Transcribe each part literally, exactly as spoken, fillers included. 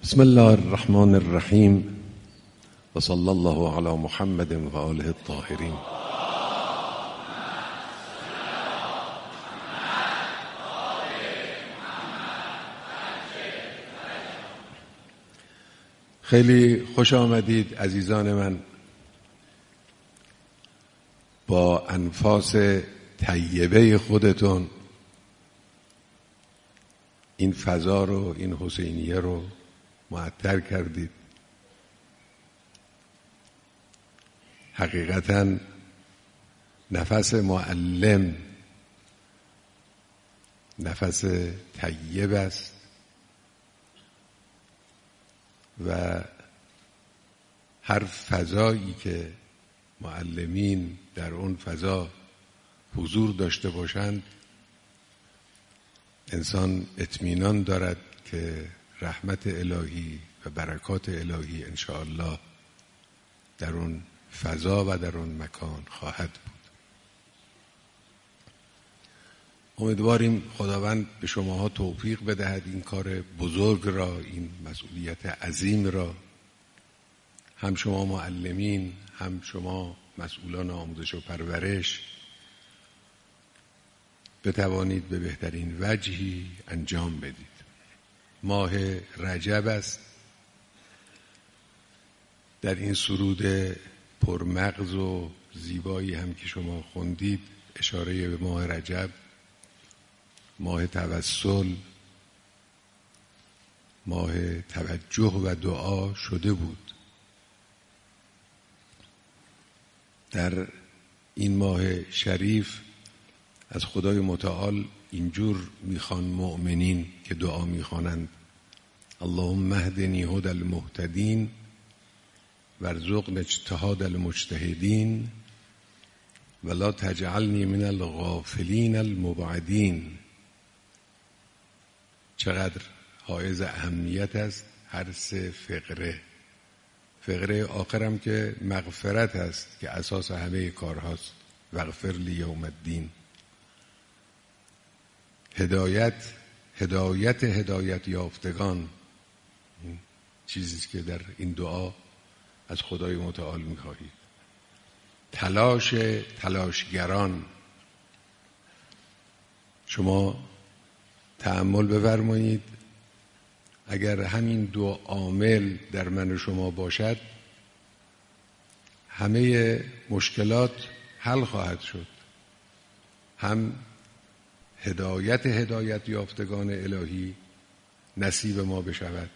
بسم الله الرحمن الرحیم و صلی الله علی محمد و آله الطاهرین. خیلی خوش آمدید عزیزان من. با انفاس طیبه خودتون این فضا رو، این حسینیه رو معطر کردید. حقیقتا نفس معلم نفس طیب است و هر فضایی که معلمین در اون فضا حضور داشته باشند انسان اطمینان دارد که رحمت الهی و برکات الهی انشاءالله در اون فضا و در اون مکان خواهد بود. امیدواریم خداوند به شماها توفیق بدهد این کار بزرگ را، این مسئولیت عظیم را، هم شما معلمین هم شما مسئولان آموزش و پرورش بتوانید به بهترین وجهی انجام بدید. ماه رجب است. در این سرود پرمغز و زیبایی هم که شما خوندید اشاره به ماه رجب، ماه توسل، ماه توجه و دعا شده بود. در این ماه شریف از خدای متعال اینجور میخوان مؤمنین که دعا میخوانند: اللهم اهدنی هدی المهتدین وارزقنا اجتهاد المجتهدین ولا تجعلنی من الغافلین المبعدین. چقدر حائز اهمیت است هر سه فقره. فقره آخرم که مغفرت است که اساس همه کارهاست. واغفر لی یوم الدین. هدایت هدایت هدایت یافتگان، چیزی که در این دعا از خدای متعال می‌خواهید. تلاش تلاشگران. شما تأمل بفرمایید، اگر همین دو عامل در من و شما باشد همه مشکلات حل خواهد شد. هم هدایت هدایت یافتگان الهی نصیب ما بشود،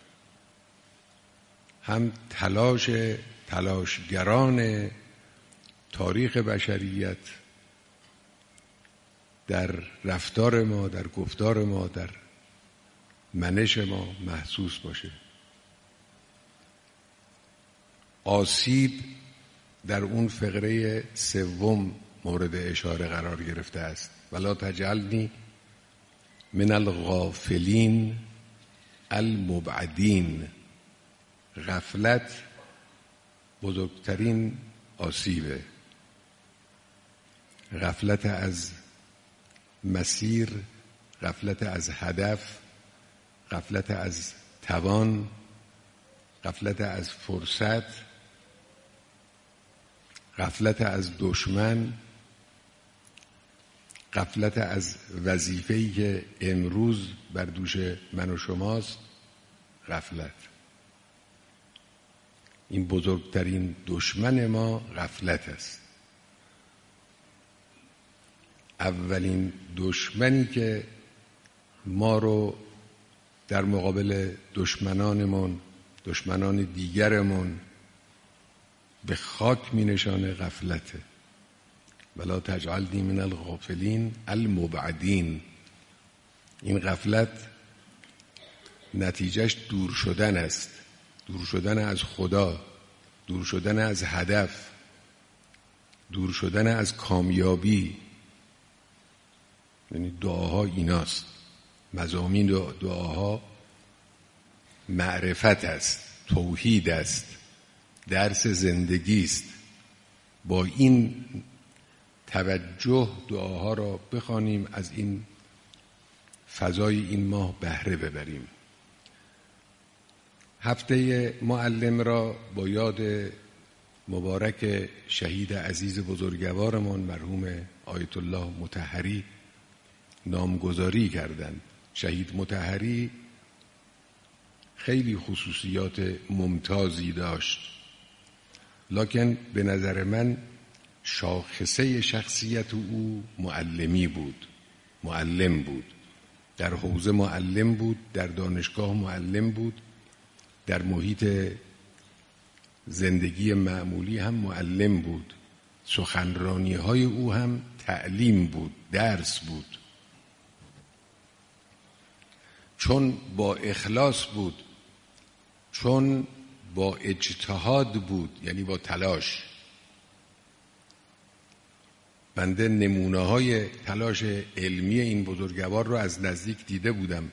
هم تلاش تلاشگران تاریخ بشریت در رفتار ما، در گفتار ما، در منش ما محسوس باشه. آسیب در اون فقره سوم مورد اشاره قرار گرفته است: ولا تجعلنی من الغافلین المبعدین. غفلت بزرگترین آسیبه. غفلت از مسیر، غفلت از هدف، غفلت از توان، غفلت از فرصت، غفلت از دشمن، غفلت از وظیفه‌ای که امروز بر دوش من و شماست. غفلت، این بزرگترین دشمن ما غفلت است. اولین دشمنی که ما رو در مقابل دشمنانمون، دشمنان دیگرمون به خاک می نشانه غفلته. ولا تجعلنی من الغافلین المبعدین. این غفلت نتیجهش دور شدن است، دور شدن از خدا، دور شدن از هدف، دور شدن از کامیابی. یعنی دعاها ایناست، مضامین دعاها معرفت است، توحید است، درس زندگی است. با این توجه دعاها را بخوانیم، از این فضای این ماه بهره ببریم. هفته معلم را با یاد مبارک شهید عزیز بزرگوارمان مرحوم آیت الله مطهری نامگذاری کردند. شهید مطهری خیلی خصوصیات ممتازی داشت، لکن به نظر من شاخصه شخصیت او معلمی بود. معلم بود، در حوزه معلم بود، در دانشگاه معلم بود، در محیط زندگی معمولی هم معلم بود. سخنرانی های او هم تعلیم بود، درس بود. چون با اخلاص بود، چون با اجتهاد بود، یعنی با تلاش. بنده نمونه های تلاش علمی این بزرگوار رو از نزدیک دیده بودم.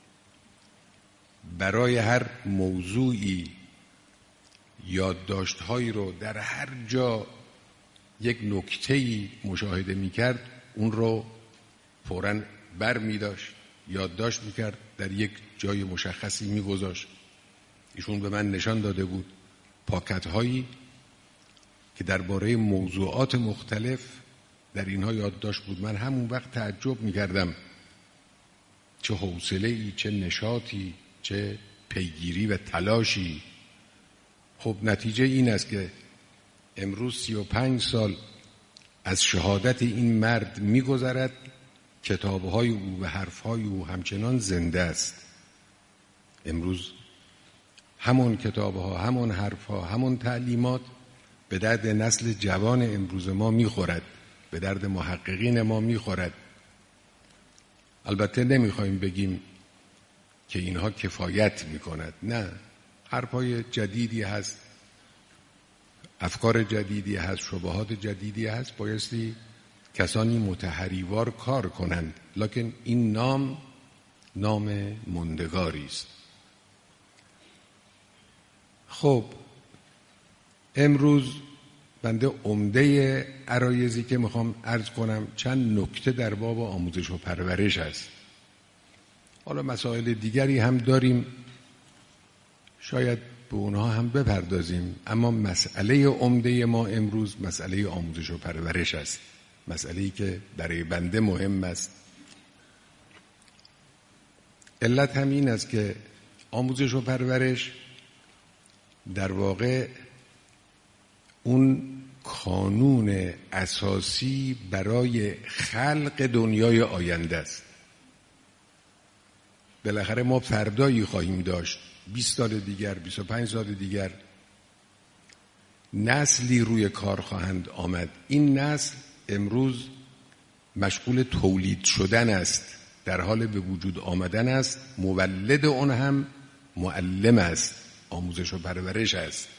برای هر موضوعی یادداشت‌هایی رو در هر جا یک نکته‌ای مشاهده می‌کرد، اون رو فوراً بر می‌داشت، یادداشت می‌کرد، در یک جای مشخصی می‌گذاشت. ایشون به من نشان داده بود پاکت‌هایی که درباره موضوعات مختلف در اینها یادداشت بود. من همون وقت تعجب می‌کردم چه حوصله‌ای، چه نشاطی، چه پیگیری و تلاشی. خب نتیجه این است که امروز سی و پنج سال از شهادت این مرد می‌گذرد، کتاب‌های او و حرف‌های او همچنان زنده است. امروز همون کتاب‌ها، همون حرف‌ها، همون تعلیمات به درد نسل جوان امروز ما می‌خورد، به درد محققین ما می‌خورد. البته نمی‌خوایم بگیم که اینها کفایت می‌کند، نه، حرف‌های جدیدی هست، افکار جدیدی هست، شبهات جدیدی هست، بایستی کسانی متحریوار کار کنند، لکن این نام نام ماندگاری است. خب امروز بنده عمده عرایضی که میخوام عرض کنم چند نکته در باب آموزش و پرورش است. حالا مسائل دیگری هم داریم، شاید به اونها هم بپردازیم، اما مسئله عمده ما امروز مسئله آموزش و پرورش است، مسئله‌ای که برای بنده مهم است. علت هم این است که آموزش و پرورش در واقع اون کانون اساسی برای خلق دنیای آینده است. بالاخره ما فردایی خواهیم داشت، بیست سال دیگر، بیست و پنج سال دیگر نسلی روی کار خواهند آمد. این نسل امروز مشغول تولید شدن است، در حال به وجود آمدن است. مولد اون هم معلم است، آموزش و پرورش است.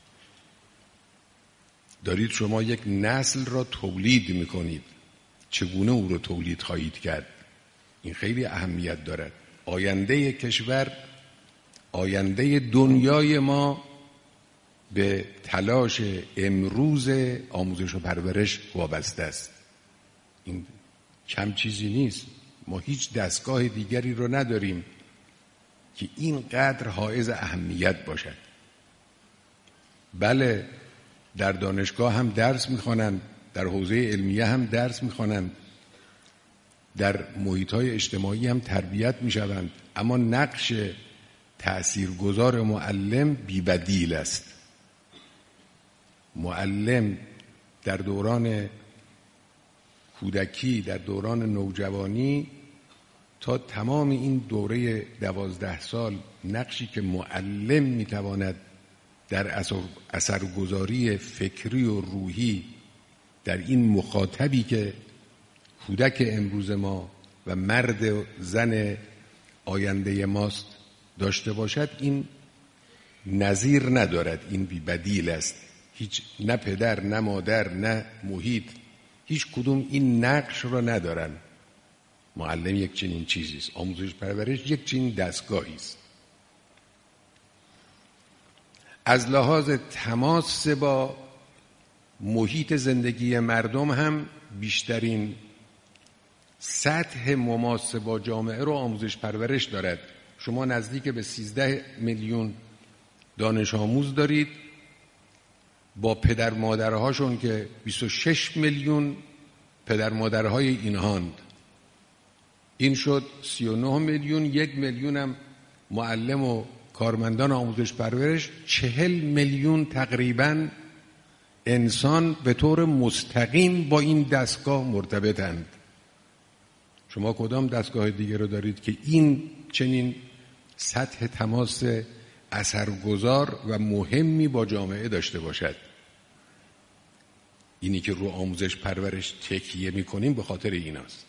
دارید شما یک نسل را تولید میکنید، چگونه او را تولید خواهید کرد؟ این خیلی اهمیت دارد. آینده کشور، آینده دنیای ما به تلاش امروز آموزش و پرورش وابسته است. این کم چیزی نیست. ما هیچ دستگاه دیگری رو نداریم که اینقدر حائز اهمیت باشد. بله، در دانشگاه هم درس میخوانند، در حوزه علمیه هم درس میخوانند، در محیط‌های اجتماعی هم تربیت میشوند، اما نقش تأثیرگذار معلم بی‌بدیل است. معلم در دوران کودکی، در دوران نوجوانی تا تمام این دوره دوازده سال، نقشی که معلم میتواند در اثر اثرگذاری فکری و روحی در این مخاطبی که کودک امروز ما و مرد و زن آینده ماست داشته باشد، این نظیر ندارد. این بی بدیل است. هیچ نه پدر، نه مادر، نه محیط، هیچ کدوم این نقش را ندارن. معلم یک چنین چیزی است، آموزش پرورش یک چنین دستگاهی است. از لحاظ تماس با محیط زندگی مردم هم بیشترین سطح مماس با جامعه رو آموزش پرورش دارد. شما نزدیک به سیزده میلیون دانش آموز دارید با پدر مادرهاشون که بیست و شش میلیون پدر مادرهای اینهاند، این شد سی و نه میلیون، یک میلیون هم معلم و کارمندان آموزش پرورش، چهل میلیون تقریباً انسان به طور مستقیم با این دستگاه مرتبطند. شما کدام دستگاه دیگه رو دارید که این چنین سطح تماس اثرگذار و مهمی با جامعه داشته باشد؟ اینی که رو آموزش پرورش تکیه میکنیم به خاطر ایناست.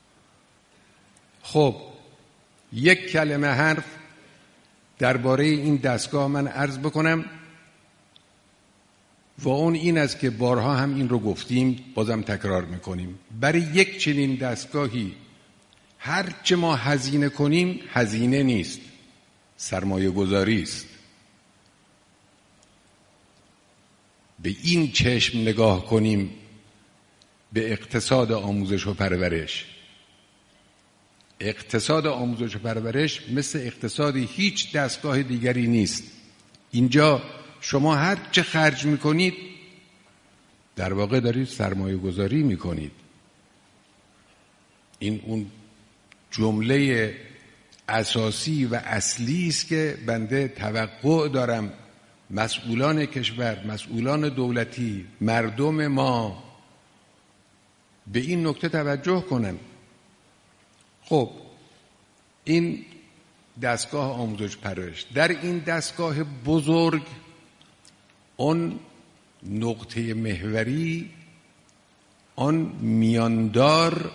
خب یک کلمه حرف درباره این دستگاه من عرض بکنم و اون این است که بارها هم این رو گفتیم، بازم تکرار میکنیم. برای یک چنین دستگاهی هر چه ما هزینه کنیم هزینه نیست، سرمایه گذاری است. به این چشم نگاه کنیم به اقتصاد آموزش و پرورش. اقتصاد آموزش و پرورش مثل اقتصاد هیچ دستگاه دیگری نیست. اینجا شما هر چه خرج میکنید در واقع دارید سرمایه گذاری میکنید. این اون جمله اساسی و اصلی است که بنده توقع دارم مسئولان کشور، مسئولان دولتی، مردم ما به این نکته توجه کنن. خب این دستگاه آموزش پرورش، در این دستگاه بزرگ اون نقطه محوری، آن میاندار،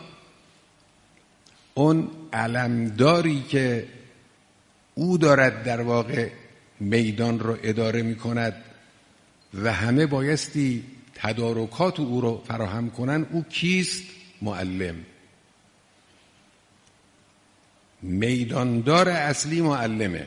اون علمداری که او دارد در واقع میدان رو اداره می کند و همه بایستی تدارکات او رو فراهم کنن، او کیست؟ معلم. میداندار اصلی معلمه.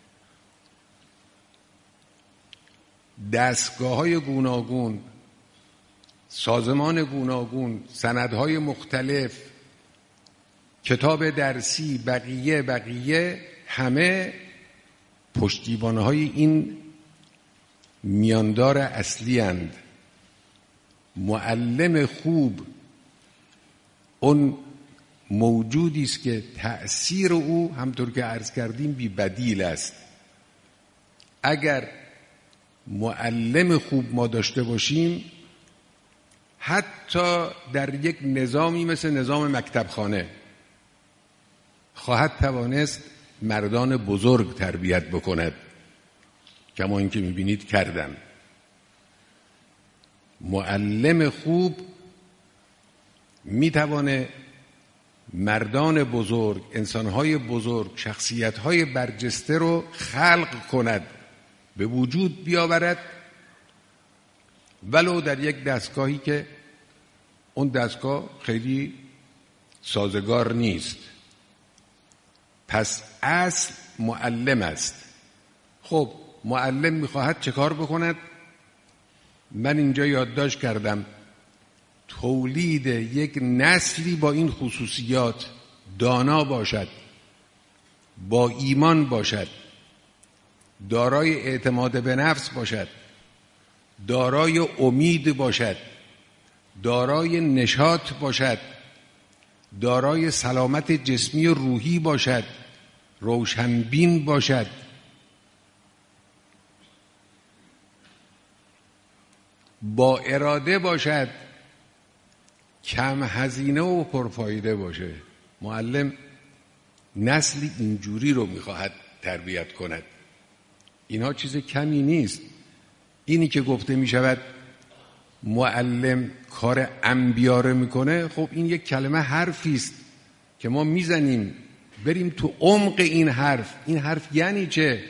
دستگاه‌های گوناگون، سازمان گوناگون، سندهای مختلف، کتاب درسی، بقیه بقیه همه پشتیبان‌های این میاندار اصلی اند. معلم خوب اون موجودی است که تأثیر او همطور که عرض کردیم بی بدیل است. اگر معلم خوب ما داشته باشیم، حتی در یک نظامی مثل نظام مکتبخانه خواهد توانست مردان بزرگ تربیت بکند، کما اینکه میبینید کردن. معلم خوب میتوانه مردان بزرگ، انسانهای بزرگ، شخصیتهای برجسته رو خلق کند، به وجود بیاورد، ولو در یک دستگاهی که اون دستگاه خیلی سازگار نیست. پس اصل معلم است. خب معلم میخواهد چه کار بکند؟ من اینجا یادداشت کردم تولید یک نسلی با این خصوصیات، دانا باشد، با ایمان باشد، دارای اعتماد به نفس باشد، دارای امید باشد، دارای نشاط باشد، دارای سلامت جسمی و روحی باشد، روشنبین باشد، با اراده باشد، کم هزینه و پرفایده باشه. معلم نسلی اینجوری رو میخواهد تربیت کند. اینها چیز کمی نیست. اینی که گفته میشود معلم کار انبیا رو میکنه، خب این یک کلمه حرفی است که ما میزنیم. بریم تو عمق این حرف. این حرف یعنی چه؟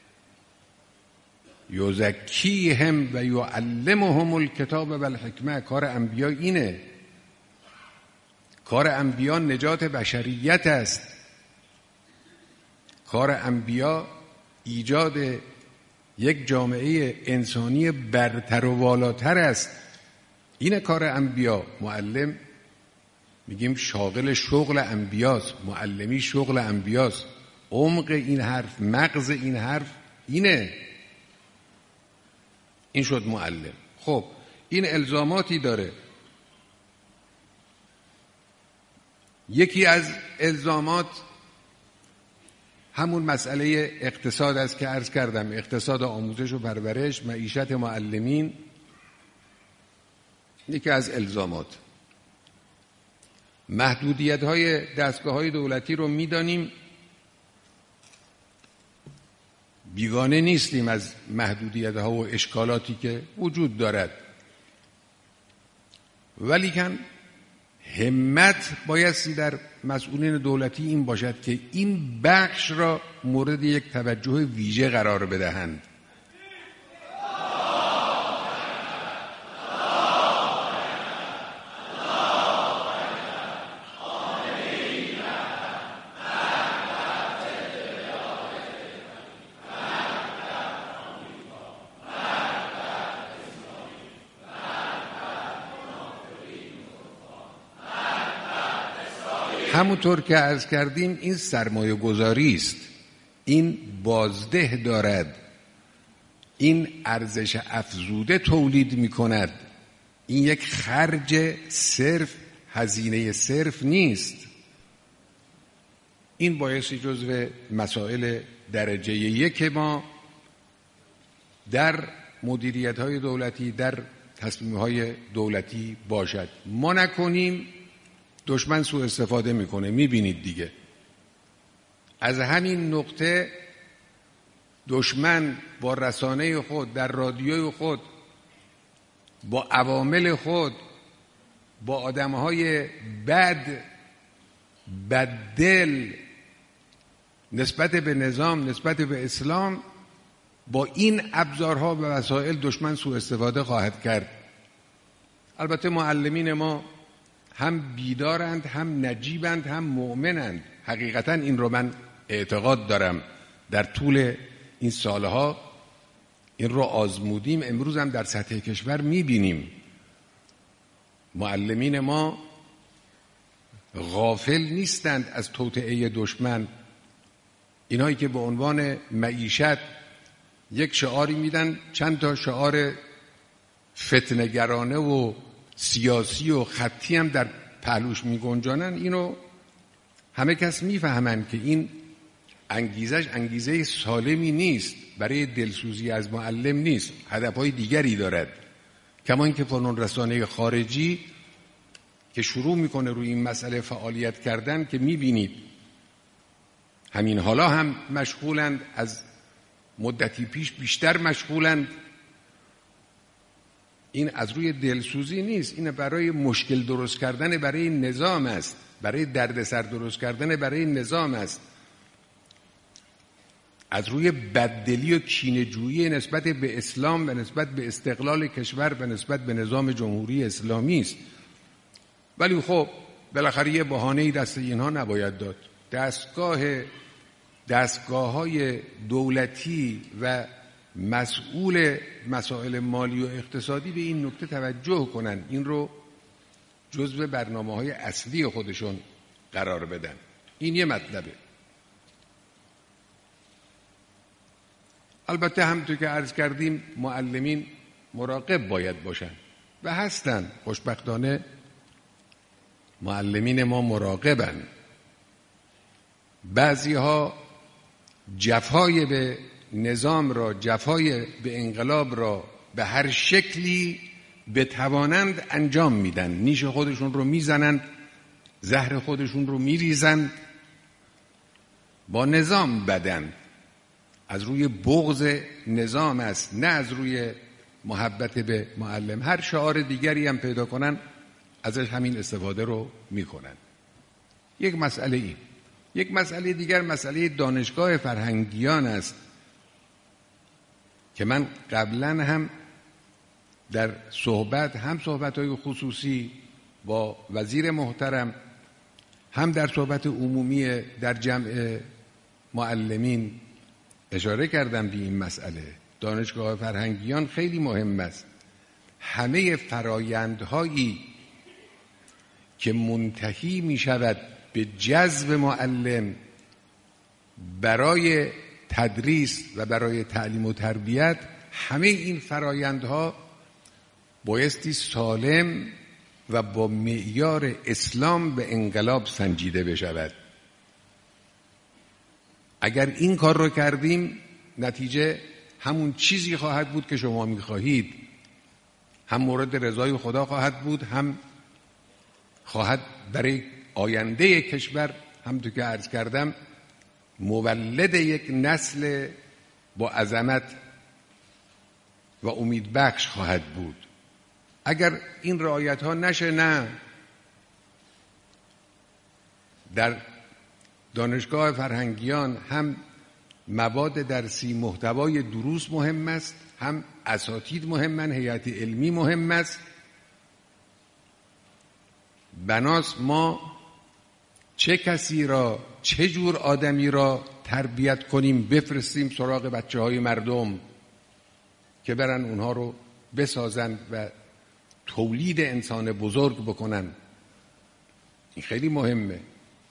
یزکیهم و یعلمهم الکتاب و الحکمه. کار انبیا اینه. کار انبیا نجات بشریت است. کار انبیا ایجاد یک جامعه انسانی برتر و والاتر است. این کار انبیا. معلم میگیم شاغل شغل انبیاست، معلمی شغل انبیاست. عمق این حرف، مغز این حرف اینه. این شد معلم. خب این الزاماتی داره. یکی از الزامات همون مسئله اقتصاد است که عرض کردم، اقتصاد آموزش و پرورش، معیشت معلمین یکی از الزامات. محدودیت های دستگاه های دولتی رو میدانیم، بیگانه نیستیم از محدودیت ها و اشکالاتی که وجود دارد، ولیکن همت بایستی در مسئولین دولتی این باشد که این بخش را مورد یک توجه ویژه قرار بدهند. همونطور که عرض کردیم این سرمایه گذاری است، این بازده دارد، این ارزش افزوده تولید می کند، این یک خرج صرف، هزینه صرف نیست. این بایستی جزو مسائل درجه یک ما در مدیریت های دولتی، در تصمیم های دولتی باشد. ما نکنیم دشمن سوء استفاده میکنه. میبینید دیگه از همین نقطه دشمن با رسانه خود، در رادیوی خود، با عوامل خود، با آدمهای بد بددل نسبت به نظام، نسبت به اسلام، با این ابزارها و وسایل دشمن سوء استفاده خواهد کرد. البته معلمین ما هم بیدارند، هم نجیبند، هم مؤمنند. حقیقتا این رو من اعتقاد دارم. در طول این سالها این رو آزمودیم، امروز هم در سطح کشور میبینیم معلمین ما غافل نیستند از توطئه دشمن. اینایی که به عنوان معیشت یک شعاری میدن، چند تا شعار فتنه‌گرانه و سیاسی و خطی هم در پهلوش میگنجانن، اینو همه کس میفهمن که این انگیزش انگیزه سالمی نیست، برای دلسوزی از معلم نیست، هدفهای دیگری دارد. کما اینکه فنون رسانه خارجی که شروع میکنه روی این مسئله فعالیت کردن، که میبینید همین حالا هم مشغولند، از مدتی پیش بیشتر مشغولند. این از روی دلسوزی نیست، این برای مشکل درست کردن برای نظام است، برای دردسر درست کردن برای نظام است، از روی بددلی و کینه‌جویی نسبت به اسلام و نسبت به استقلال کشور و نسبت به نظام جمهوری اسلامی است. ولی خب بالاخره یه بهانه‌ای دست اینها نباید داد. دستگاه دستگاه‌های دولتی و مسئول مسائل مالی و اقتصادی به این نکته توجه کنن، این رو جزو برنامه‌های اصلی خودشون قرار بدن. این یه مطلبه. البته همونطور که عرض کردیم معلمین مراقب باید باشن و هستن. خوشبختانه معلمین ما مراقبن. بعضی‌ها جفای به نظام را، جفای به انقلاب را به هر شکلی بتوانند انجام میدن، نیش خودشون رو میزنند، زهر خودشون رو میریزند، با نظام بدن. از روی بغض نظام است، نه از روی محبت به معلم. هر شعار دیگری هم پیدا کنن ازش همین استفاده رو میکنن. یک مسئله این. یک مسئله دیگر مسئله دانشگاه فرهنگیان است که من قبلا هم در صحبت، هم صحبت‌های خصوصی با وزیر محترم، هم در صحبت عمومی در جمع معلمین اشاره کردم به این مسئله. دانشگاه فرهنگیان خیلی مهم است. همه فرایندهایی که منتهی می شود به جذب معلم برای تدریس و برای تعلیم و تربیت همه این فرایندها بایستی سالم و با معیار اسلام به انقلاب سنجیده بشود. اگر این کار رو کردیم نتیجه همون چیزی خواهد بود که شما می‌خواهید، هم مورد رضای خدا خواهد بود، هم خواهد برای آینده کشور همونطور که عرض کردم مولد یک نسل با عظمت و امیدبخش خواهد بود. اگر این رعایت ها نشه، نه، در دانشگاه فرهنگیان هم مواد درسی محتوای دروس مهم است، هم اساتید مهمن، هیئت علمی مهم است. بناست ما چه کسی را، چه جور آدمی را تربیت کنیم بفرستیم سراغ بچه های مردم که برن اونها رو بسازن و تولید انسان بزرگ بکنن. این خیلی مهمه.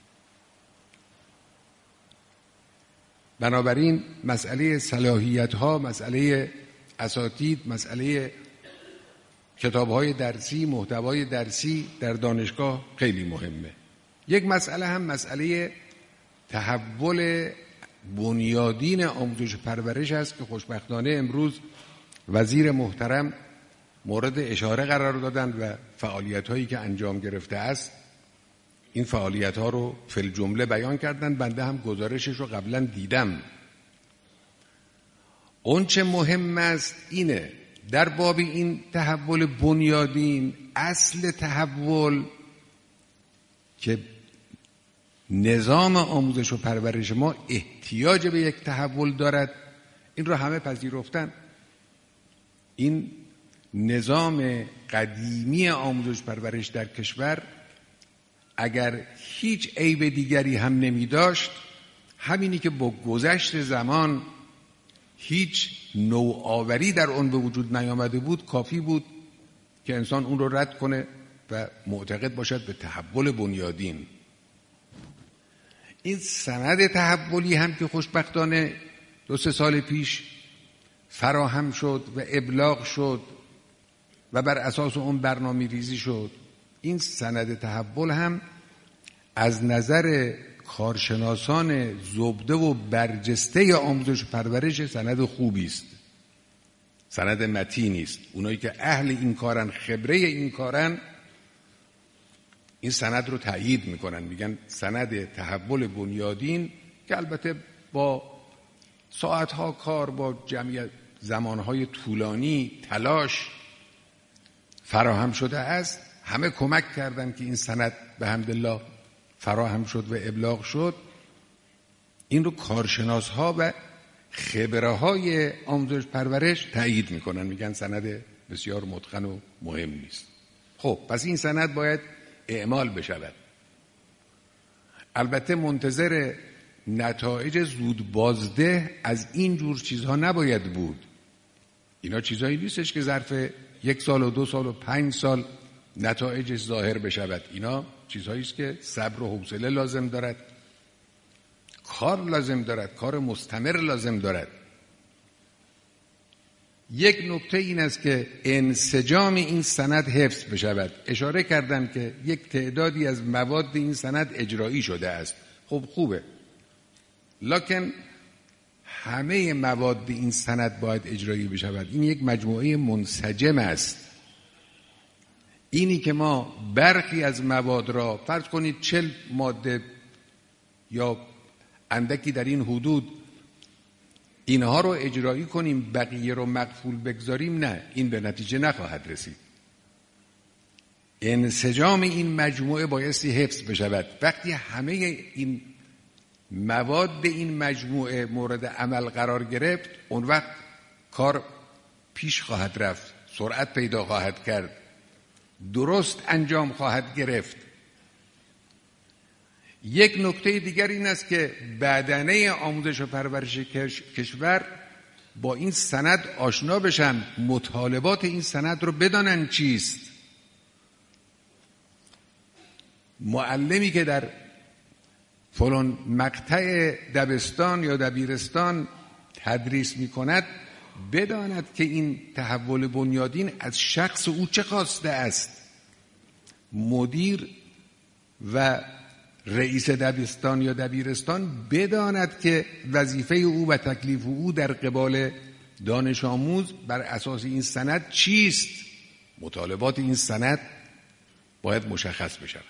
بنابراین مسئله صلاحیت ها، مسئله اساتید، مسئله کتاب های درسی، محتوای درسی در دانشگاه خیلی مهمه. یک مسئله هم مسئله تحول بنیادین آموزش پرورش است که خوشبختانه امروز وزیر محترم مورد اشاره قرار دادن و فعالیت هایی که انجام گرفته است این فعالیت ها رو فی الجمله بیان کردن. بنده هم گزارشش رو قبلا دیدم. اون چه مهم است اینه در باب این تحول بنیادین، اصل تحول که نظام آموزش و پرورش ما احتیاج به یک تحول دارد، این رو همه پذیرفتن. این نظام قدیمی آموزش پرورش در کشور اگر هیچ عیب دیگری هم نمی داشت، همینی که با گذشت زمان هیچ نوآوری در اون به وجود نیامده بود کافی بود که انسان اون رو رد کنه و معتقد باشد به تحول بنیادین. این سند تحولی هم که خوشبختانه دو سه سال پیش فراهم شد و ابلاغ شد و بر اساس اون برنامه ریزی شد، این سند تحول هم از نظر کارشناسان زبده و برجسته آموزش و پرورش سند خوبی است، سند متینی است. اونایی که اهل این کارن، خبره این کارن، این سند رو تأیید میکنن، میگن سند تحول بنیادین که البته با ساعتها کار، با جمعیت زمانهای طولانی تلاش فراهم شده است. همه کمک کردن که این سند به حمدالله فراهم شد و ابلاغ شد. این رو کارشناس ها و خبره های آموزش پرورش تأیید میکنن، میگن سند بسیار متقن و مهم نیست. خب پس این سند باید اعمال بشود. البته منتظر نتایج زود بازده از این جور چیزها نباید بود. اینا چیزهایی نیستش که ظرف یک سال و دو سال و پنج سال نتایجش ظاهر بشود. اینا چیزهایی است که صبر و حوصله لازم دارد، کار لازم دارد، کار مستمر لازم دارد. یک نکته این است که انسجام این سند حفظ بشود. اشاره کردم که یک تعدادی از مواد این سند اجرایی شده است. خب خوبه، لکن همه مواد این سند باید اجرایی بشود. این یک مجموعه منسجم است. اینی که ما برخی از مواد را فرض کنید چل ماده یا اندکی در این حدود اینها رو اجرایی کنیم، بقیه رو مقفول بگذاریم، نه، این به نتیجه نخواهد رسید. انسجام این مجموعه بایستی حفظ بشود. وقتی همه این مواد این مجموعه مورد عمل قرار گرفت، اون وقت کار پیش خواهد رفت، سرعت پیدا خواهد کرد، درست انجام خواهد گرفت. یک نکته دیگر این است که بدنه آموزش و پرورش کشور با این سند آشنا بشن، مطالبات این سند رو بدانن چیست. معلمی که در فلان مقطع دبستان یا دبیرستان تدریس می کند بداند که این تحول بنیادین از شخص او چه خواسته است. مدیر و رئیس دبستان یا دبیرستان بداند که وظیفه او و تکلیف او در قبال دانش آموز بر اساس این سند چیست. مطالبات این سند باید مشخص بشود.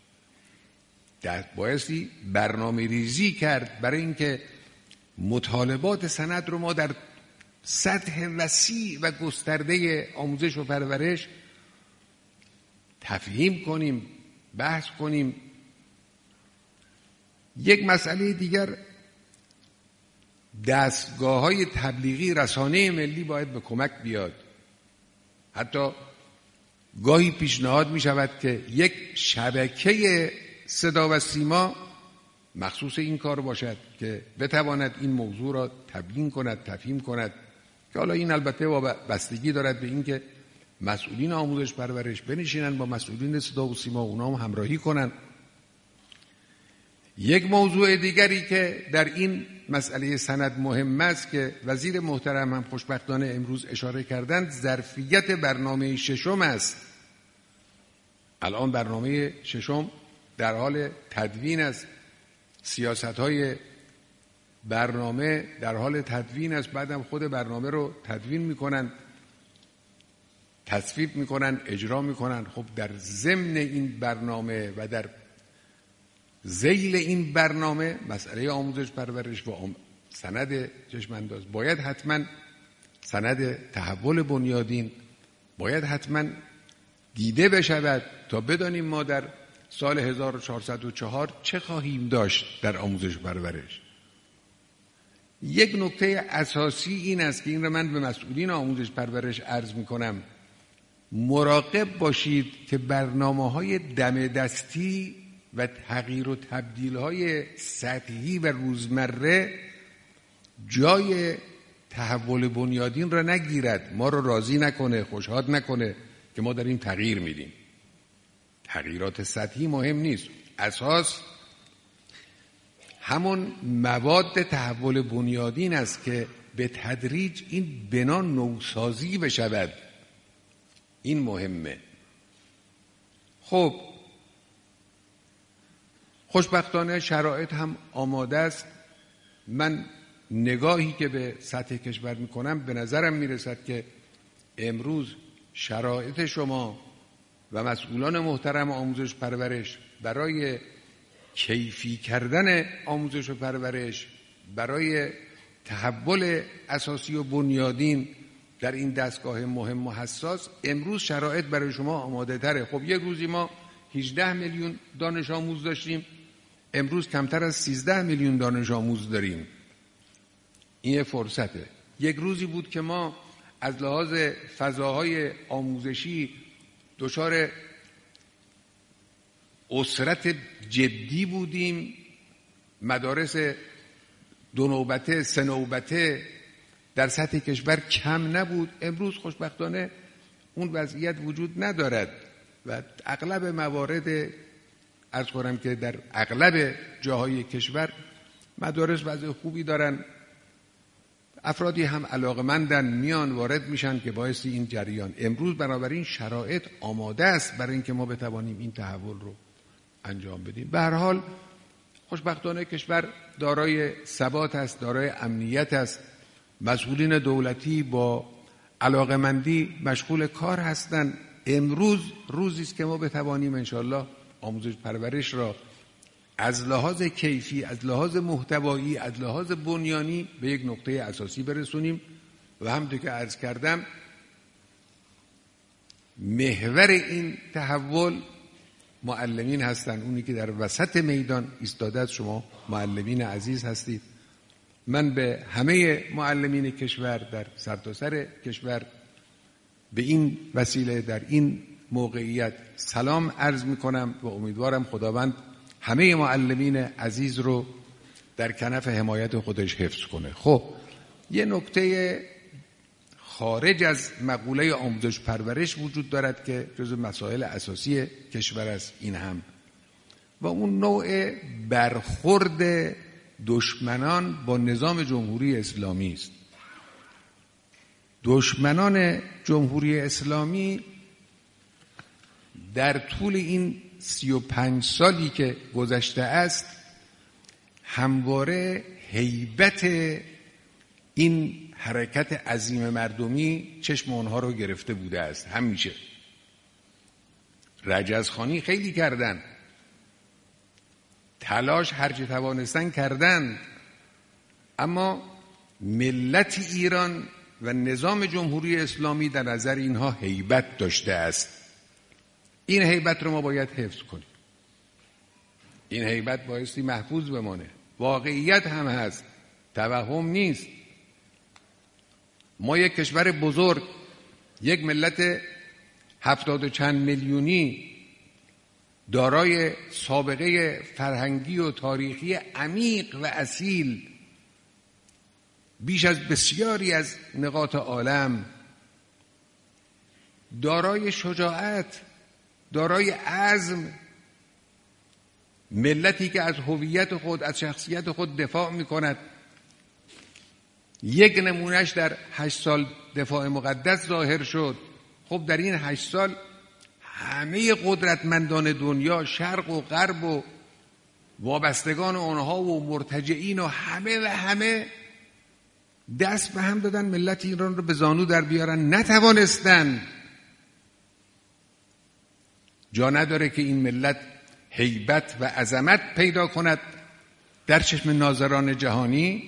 بایستی برنامه ریزی کرد برای اینکه مطالبات سند رو ما در سطح وسیع و گسترده آموزش و پرورش تفهیم کنیم، بحث کنیم. یک مسئله دیگر، دستگاه‌های تبلیغی رسانه ملی باید به کمک بیاد. حتی گاهی پیشنهاد می شود که یک شبکه صدا و سیما مخصوص این کار باشد که بتواند این موضوع را تبیین کند، تفهیم کند، که حالا این البته بستگی دارد به این که مسئولین آموزش پرورش بنشینن با مسئولین صدا و سیما، اونا هم همراهی کنن. یک موضوع دیگری که در این مسئله سند مهم است که وزیر محترم هم خوشبختانه امروز اشاره کردند، ظرفیت برنامه ششم است. الان برنامه ششم در حال تدوین است، سیاست‌های برنامه در حال تدوین است، بعدم خود برنامه رو تدوین میکنن، تصویب میکنن، اجرا میکنن. خب در ضمن این برنامه و در ذیل این برنامه مسئله آموزش پرورش و سند چشمانداز باید حتما، سند تحول بنیادین باید حتما دیده بشود تا بدانیم ما در سال هزار و چهارصد و چهار چه خواهیم داشت در آموزش پرورش. یک نکته اساسی این است که این را من به مسئولین آموزش پرورش عرض می کنم، مراقب باشید که برنامه‌های دم دستی و تغییر و تبدیل‌های سطحی و روزمره جای تحول بنیادین را نگیرد، ما را راضی نکنه، خوشحال نکنه که ما داریم تغییر میدیم. تغییرات سطحی مهم نیست، اساس همون مواد تحول بنیادین است که به تدریج این بنا نوسازی بشود. این مهمه. خب خوشبختانه شرایط هم آماده است. من نگاهی که به سطح کشور میکنم به نظرم میرسد که امروز شرایط شما و مسئولان محترم آموزش پرورش برای کیفی کردن آموزش و پرورش، برای تحول اساسی و بنیادین در این دستگاه مهم و حساس، امروز شرایط برای شما آماده تره. خب یک روزی ما هجده میلیون دانش آموز داشتیم، امروز کمتر از سیزده میلیون دانش آموز داریم. این فرصته. یک روزی بود که ما از لحاظ فضاهای آموزشی دچار اسرت جدی بودیم، مدارس دو نوبته، سه نوبته در سطح کشور کم نبود. امروز خوشبختانه اون وضعیت وجود ندارد و اغلب موارد، عرض کنم که در اغلب جاهای کشور مدارس وضع خوبی دارن، افرادی هم علاقمندن میان وارد میشن که باعث این جریان. امروز بنابراین شرایط آماده است برای اینکه ما بتوانیم این تحول رو انجام بدیم. به هر حال خوشبختانه کشور دارای ثبات است، دارای امنیت است. مسئولین دولتی با علاقمندی مشغول کار هستند. امروز روزی است که ما بتوانیم انشالله آموزش پرورش را از لحاظ کیفی، از لحاظ محتوایی، از لحاظ بنیانی به یک نقطه اساسی برسونیم و همونطور که عرض کردم محور این تحول معلمین هستند. اونی که در وسط میدان ایستاده است، شما معلمین عزیز هستید. من به همه معلمین کشور در سرتاسر کشور به این وسیله در این موقعیت سلام عرض می کنم و امیدوارم خداوند همه معلمین عزیز رو در کنف حمایت خودش حفظ کنه. خب یه نکته خارج از مقوله آموزش پرورش وجود دارد که جزو مسائل اساسی کشور است، این هم و اون نوع برخورد دشمنان با نظام جمهوری اسلامی است. دشمنان جمهوری اسلامی در طول این سی و پنج سالی که گذشته است همواره هیبت این حرکت عظیم مردمی چشم اونها رو گرفته بوده است. همیشه رجزخوانی خیلی کردن، تلاش هرچه توانستن کردن، اما ملت ایران و نظام جمهوری اسلامی در نظر اینها هیبت داشته است. این هیبت رو ما باید حفظ کنیم. این هیبت بایستی محفوظ بمانه. واقعیت هم هست، توهم نیست. ما یک کشور بزرگ، یک ملت هفتاد و چند میلیونی دارای سابقه فرهنگی و تاریخی عمیق و اصیل بیش از بسیاری از نقاط عالم، دارای شجاعت، دارای عزم، ملتی که از هویت خود، از شخصیت خود دفاع می‌کند. یک نمونهش در هشت سال دفاع مقدس ظاهر شد. خب در این هشت سال همه قدرتمندان دنیا، شرق و غرب و وابستگان آنها و مرتجعین و همه و همه دست به هم دادن ملت ایران رو به زانو در بیارن، نتوانستن. جا نداره که این ملت هیبت و عظمت پیدا کند در چشم ناظران جهانی.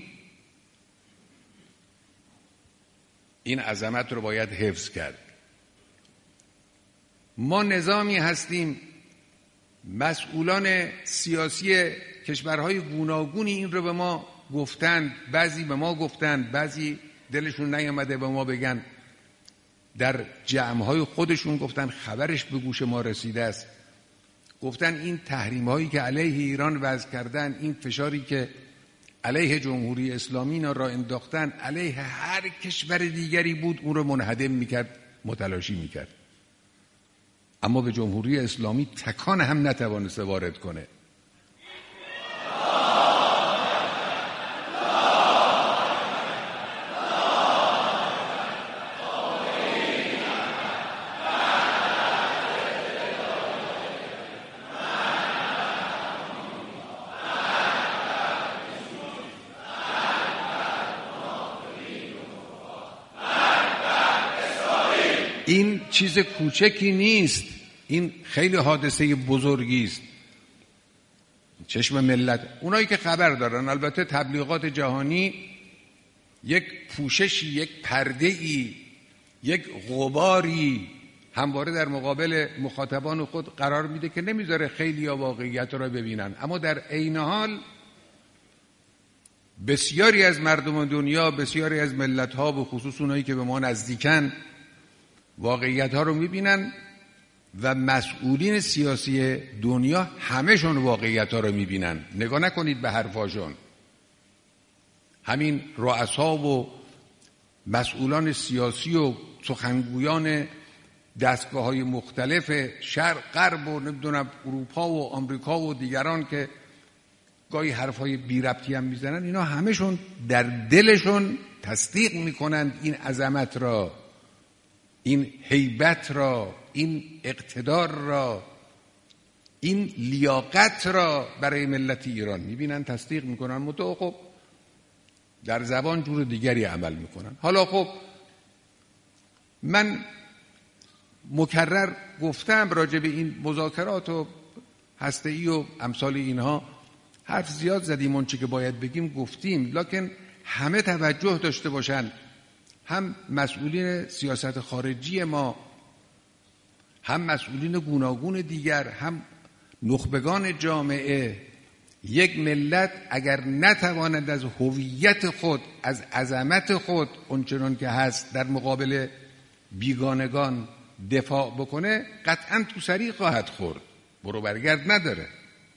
این عظمت رو باید حفظ کرد. ما نظامی هستیم، مسئولان سیاسی کشورهای گوناگونی این رو به ما گفتند، بعضی به ما گفتند، بعضی دلشون نیامده به ما بگن، در جمعهای خودشون گفتن، خبرش به گوش ما رسیده است. گفتن این تحریم هایی که علیه ایران وضع کردن، این فشاری که علیه جمهوری اسلامی را انداختن، علیه هر کشور دیگری بود اون رو منهدم میکرد، متلاشی میکرد، اما به جمهوری اسلامی تکان هم نتوانسته وارد کنه. این چیز کوچکی نیست، این خیلی حادثه بزرگی است. چشم ملت، اونایی که خبر دارن، البته تبلیغات جهانی یک پوششی، یک پرده‌ای، یک غباری همواره در مقابل مخاطبان خود قرار میده که نمیذاره خیلی یا واقعیت رو ببینن، اما در عین حال بسیاری از مردم دنیا، بسیاری از ملت‌ها، به خصوص اونایی که به ما نزدیکن، واقعیت ها رو میبینن و مسئولین سیاسی دنیا همه‌شون واقعیت ها رو میبینن. نگاه نکنید به حرفاشون. همین رؤسا و مسئولان سیاسی و سخنگویان دستگاه های مختلف شرق، غرب و نمیدونم اروپا و آمریکا و دیگران که گاهی حرفای بی ربطی هم میزنن، اینا همه‌شون در دلشون تصدیق میکنند این عظمت را، این هیبت را، این اقتدار را، این لیاقت را برای ملت ایران میبینن، تصدیق میکنن، متو خب در زبان جور دیگری عمل میکنن. حالا خب من مکرر گفتم راجع به این مذاکرات و هسته‌ای و امثال اینها حرف زیاد زدیم، اون چه که باید بگیم گفتیم، لکن همه توجه داشته باشن، هم مسئولین سیاست خارجی ما، هم مسئولین گوناگون دیگر، هم نخبگان جامعه. یک ملت اگر نتواند از هویت خود، از عظمت خود اونچنان که هست در مقابل بیگانگان دفاع بکنه، قطعا تو سری خواهد خورد، برو برگرد نداره.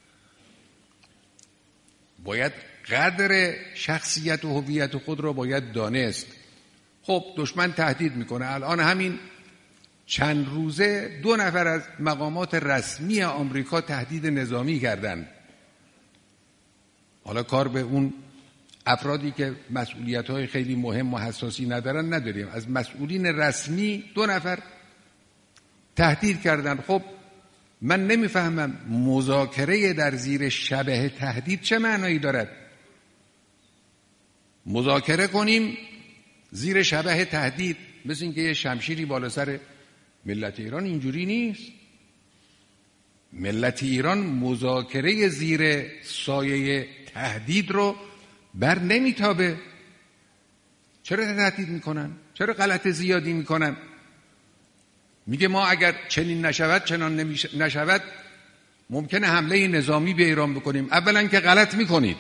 باید قدر شخصیت و هویت خود را باید دانست. خب دشمن تهدید میکنه. الان همین چند روزه دو نفر از مقامات رسمی آمریکا تهدید نظامی کردند. حالا کار به اون افرادی که مسئولیت‌های خیلی مهم و حساسی ندارن نداریم. از مسئولین رسمی دو نفر تهدید کردن. خب من نمیفهمم مذاکره در زیر شبه تهدید چه معنایی دارد؟ مذاکره کنیم زیر شبه تهدید، مثل اینکه یه شمشیری بالا سر ملت ایران. اینجوری نیست. ملت ایران مذاکره زیر سایه تهدید رو بر نمیتابه. چرا تهدید میکنن؟ چرا غلط زیادی میکنن؟ میگه ما اگر چنین نشود چنان نشود ممکنه حمله نظامی به ایران بکنیم. اولا که غلط میکنید.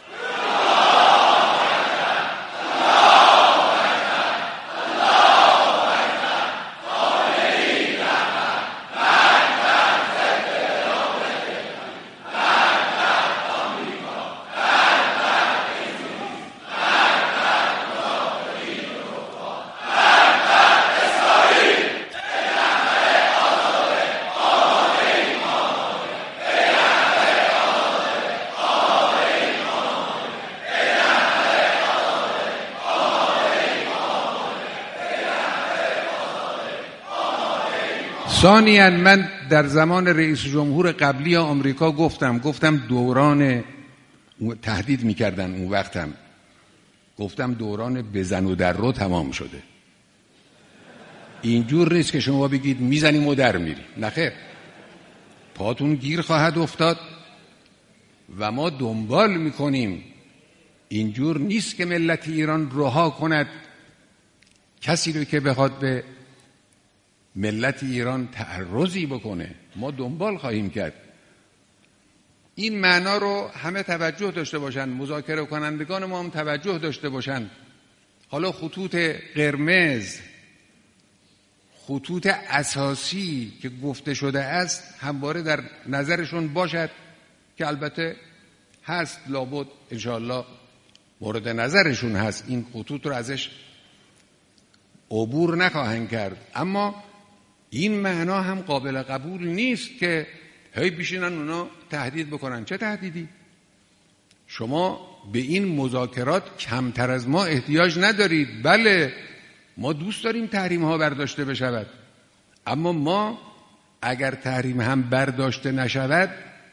ثانیاً من در زمان رئیس جمهور قبلی آمریکا گفتم گفتم دوران تهدید میکردن اون وقتم گفتم دوران بزن و در رو تمام شده. اینجور نیست که شما بگید میزنیم و در میریم. نخیر، پاتون گیر خواهد افتاد و ما دنبال میکنیم. اینجور نیست که ملت ایران رها کند کسی رو که بخواد به ملت ایران تعرضی بکنه. ما دنبال خواهیم کرد. این معنا رو همه توجه داشته باشن، مذاکره کنندگان ما هم توجه داشته باشن. حالا خطوط قرمز، خطوط اساسی که گفته شده است همواره در نظرشون باشد که البته هست، لابد انشاءالله مورد نظرشون هست. این خطوط رو ازش عبور نخواهند کرد. اما این معنا هم قابل قبول نیست که هی بشینن اونا تهدید بکنن. چه تهدیدی؟ شما به این مذاکرات کمتر از ما احتیاج ندارید. بله ما دوست داریم تحریم ها برداشته بشود، اما ما اگر تحریم هم برداشته نشود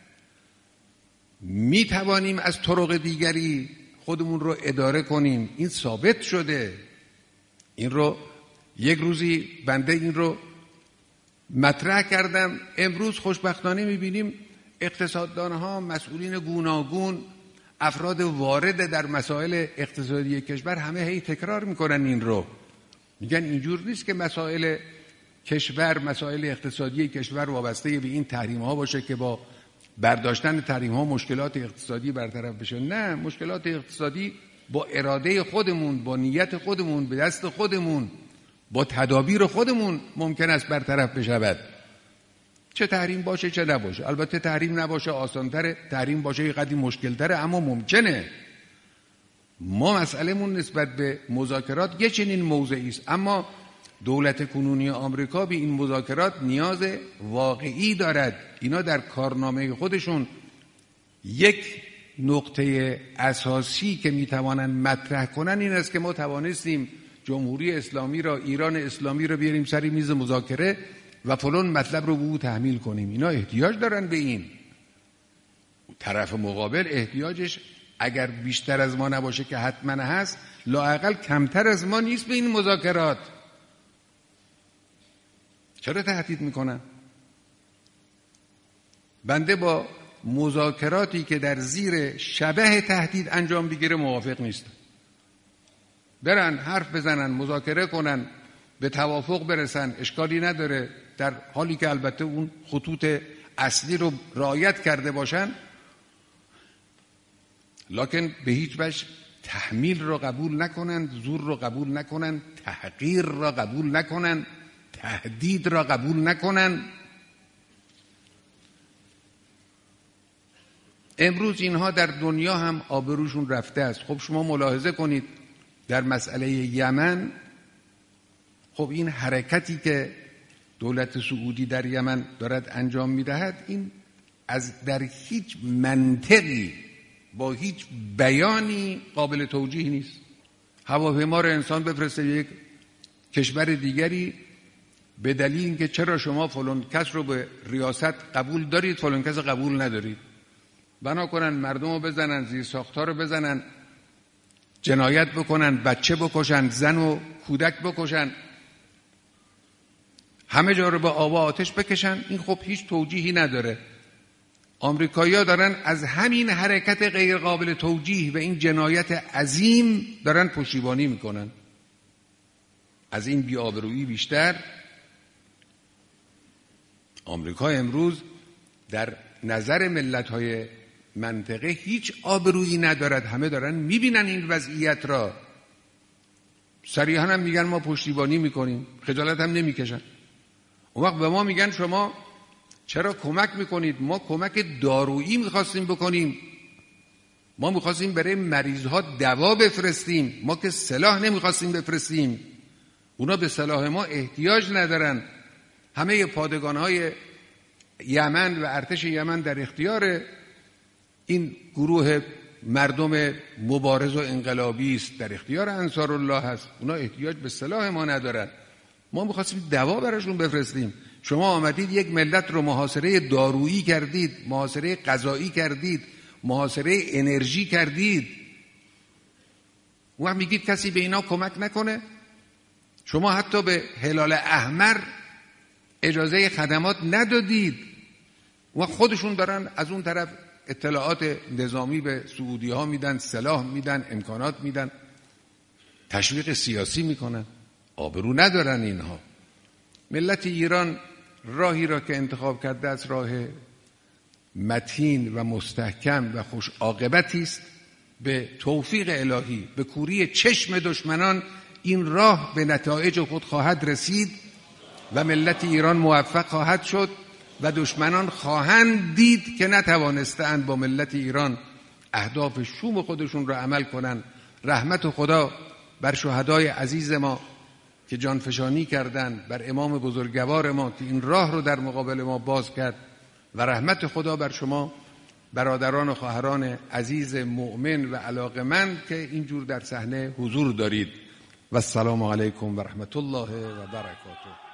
می توانیم از طرق دیگری خودمون رو اداره کنیم. این ثابت شده. این رو یک روزی بنده این رو مطرح کردم. امروز خوشبختانه میبینیم اقتصاددانها، مسئولین گوناگون، افراد وارد در مسائل اقتصادی کشور همه هی تکرار میکنن این رو. میگن اینجور نیست که مسائل کشور، مسائل اقتصادی کشور وابسته به این تحریم ها باشه که با برداشتن تحریم ها مشکلات اقتصادی برطرف بشه. نه، مشکلات اقتصادی با اراده خودمون، با نیت خودمون، به دست خودمون، با تدابیر خودمون ممکن است برطرف بشود. چه تحریم باشه چه نباشه. البته تحریم نباشه آسان‌تره، تحریم باشه یه قدری مشکل‌تره، اما ممکنه. ما مسئله‌مون نسبت به مذاکرات یه چنین موضعی است، اما دولت کنونی آمریکا به این مذاکرات نیاز واقعی دارد. اینا در کارنامه خودشون یک نقطه اساسی که میتوانند مطرح کنن این است که ما توانستیم جمهوری اسلامی را، ایران اسلامی را بیاریم سر میز مذاکره و فلان مطلب رو به او تحمیل کنیم. اینا احتیاج دارن به این. طرف مقابل احتیاجش اگر بیشتر از ما نباشه که حتما هست، لااقل کمتر از ما نیست به این مذاکرات. چرا تهدید میکنن؟ بنده با مذاکراتی که در زیر شبه تهدید انجام بگیره موافق نیستم. برن حرف بزنن، مذاکره کنن، به توافق برسن، اشکالی نداره، در حالی که البته اون خطوط اصلی رو رعایت کرده باشن، لکن به هیچ وجه تحمیل رو قبول نکنن، زور رو قبول نکنن، تحقیر را قبول نکنن، تهدید را قبول نکنن. امروز اینها در دنیا هم آبروشون رفته است. خب شما ملاحظه کنید در مسئله یمن، خب این حرکتی که دولت سعودی در یمن دارد انجام میدهد، این از در هیچ منطقی با هیچ بیانی قابل توجیه نیست. هواپیما رو انسان بفرسته یک کشور دیگری به دلیل اینکه چرا شما فلان کس رو به ریاست قبول دارید فلان کس قبول ندارید، بنا کنن مردم رو بزنن، زیر ساختار رو بزنن، جنایت بکنن، بچه بکشن، زن و کودک بکشن، همه جا رو به آب و آتش بکشن. این خب هیچ توجیهی نداره. آمریکایی‌ها دارن از همین حرکت غیر قابل توجیه و این جنایت عظیم دارن پشتیبانی میکنن. از این بی‌آبرویی بیشتر آمریکا امروز در نظر ملت‌های منطقه هیچ آبرویی ندارد. همه دارن میبینن این وضعیت را، صریحاً هم میگن ما پشتیبانی میکنیم، خجالت هم نمیکشن. اون وقت به ما میگن شما چرا کمک میکنید؟ ما کمک دارویی میخواستیم بکنیم، ما میخواستیم برای مریضها دوا بفرستیم، ما که سلاح نمیخواستیم بفرستیم. اونا به سلاح ما احتیاج ندارن. همه پادگانهای یمن و ارتش یمن در اختیار این گروه مردم مبارز و انقلابی است، در اختیار انصار الله هست. اونا احتیاج به سلاح ما ندارن. ما میخواستیم دوا براشون بفرستیم. شما آمدید یک ملت رو محاصره دارویی کردید، محاصره غذایی کردید، محاصره انرژی کردید. اون میگید کسی به اینا کمک نکنه؟ شما حتی به هلال احمر اجازه خدمات ندادید. و خودشون دارن از اون طرف اطلاعات نظامی به سعودی ها میدن، سلاح میدن، امکانات میدن، تشویق سیاسی میکنن. آبرو ندارن اینها. ملت ایران راهی را که انتخاب کرده از راه متین و مستحکم و خوش عاقبتی است. به توفیق الهی، به کوری چشم دشمنان این راه به نتایج خود خواهد رسید و ملت ایران موفق خواهد شد و دشمنان خواهند دید که نتوانستند با ملت ایران اهداف شوم خودشون را عمل کنند. رحمت خدا بر شهدای عزیز ما که جانفشانی کردند، بر امام بزرگوار ما که این راه رو در مقابل ما باز کرد، و رحمت خدا بر شما برادران و خواهران عزیز مؤمن و علاقمند که اینجور در صحنه حضور دارید. و السلام علیکم و رحمت الله و برکاته.